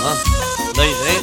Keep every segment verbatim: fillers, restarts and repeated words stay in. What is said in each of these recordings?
ها ليلي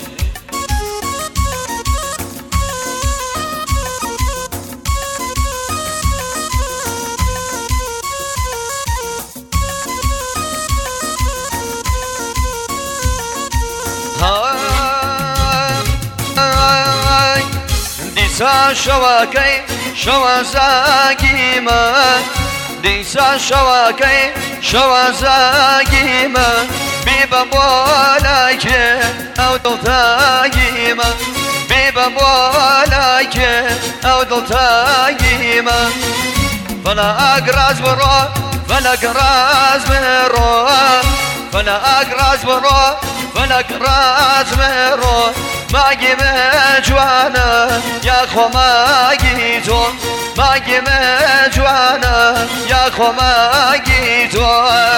دیسا شواکی شوازاگی من دیسا شواکی شوازاگی من بیبا بالای که او دلتاگی من بیبا بالای که او دلتاگی من فلا اقراز برو فلا اقراز برو فلا اقراز برو فلا اقراز برو ماگی جوانا یا خو ماگی تو ماگی جوانا یا خو ماگی تو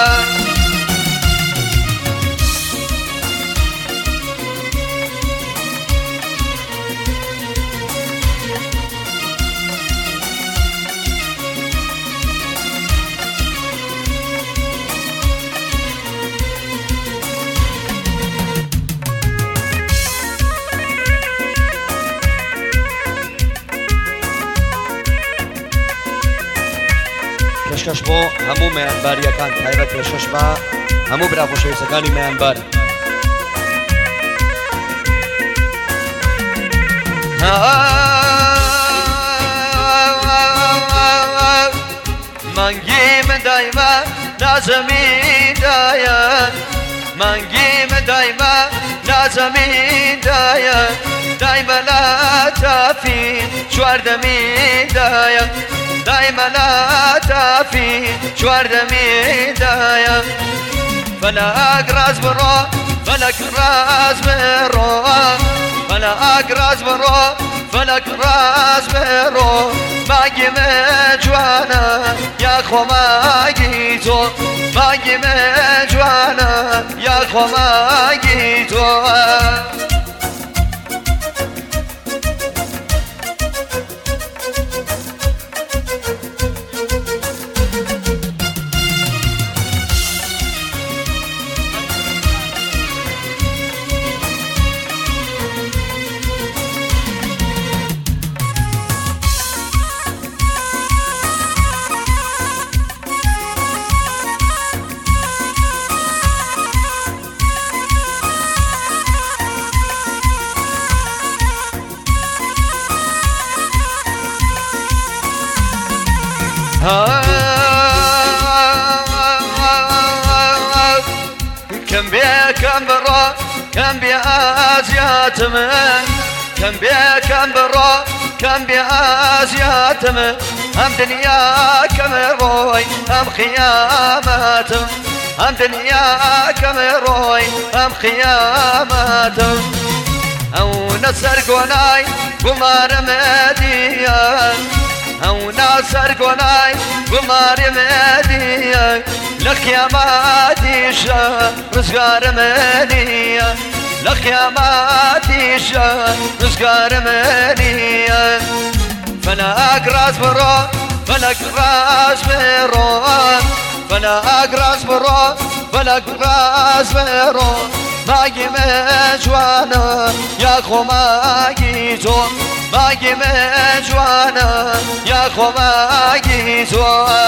پێشکەش بۆ هەموو مەیانباریەکان تایبەت پێشکەش بە هەموو براخۆشەویستەکانی مەیانبار مانگی من دایما نازەمیندایە مانگی من دایما نازەمیندایە دایما لاتافی چواردەمیندایە دايما لا تافي شوار دمي دايا فلا اقراز برو فلا اقراز برو فلا اقراز برو فلا اقراز برو ماگی جوانا یا خو ماگی تو ماگی جوانا یا خو ماگی تو كم بيا كم برا كم بيا ازيات من كم بيا كم برا كم بيا ازيات من هم دنيا كم روي هم خيامات هم دنيا كم روي هم خيامات او نصر قناي قمار مديان او ناصر قناي قمار مديان لك يا ماتي شا رزقار منيا لك يا ماتي شا رزقار منيا فلا اقراز برو فلا اقراز برو فلا اقراز برو فلا اقراز برو ماگی جوانا یا خو ماگی تو ماگی جوانا یا خو ماگی تو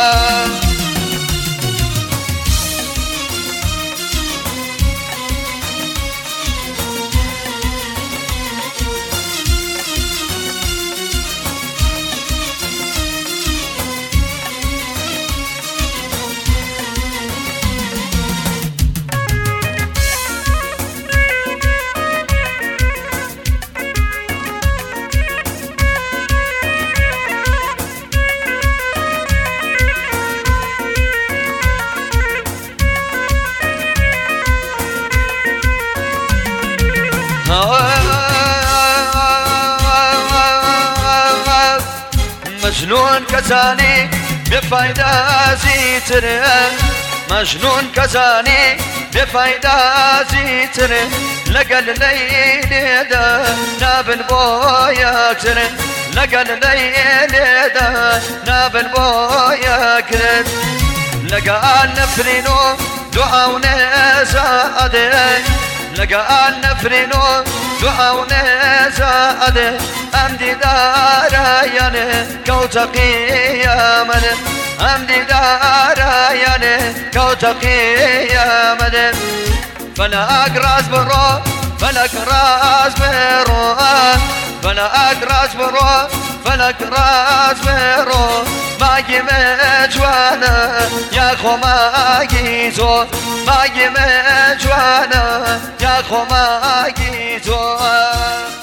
مجنون كزاني بفايدة زيتر مجنون كزاني بفايدة زيتر لقل ليلي دا نابل بويا كتر لقل ليلي دا نابل بويا كتر لقال نفرينو دعاو نزاد لقال نفرينو دعاو نزاده ام ديدارا يعني كوت قيامنا ام ديدارا يعني كوت قيامنا فلا اقراز برو فلا اقراز برو فلا اقراز برو فلا اقراز برو ماجي مجوانا يا خو ماجي زو ماجي مجوانا يا خو ماجي زو